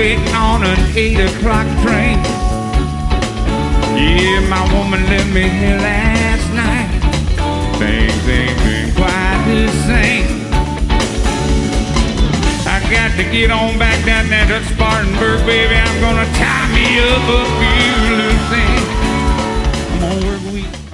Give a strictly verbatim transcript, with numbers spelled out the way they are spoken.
waiting on an eight o'clock train. Yeah, my woman left me here last night. Things ain't been quite the same. I got to get on back down there to Spartanburg, baby. I'm gonna tie me up a few loose ends. I'm gonna work a week.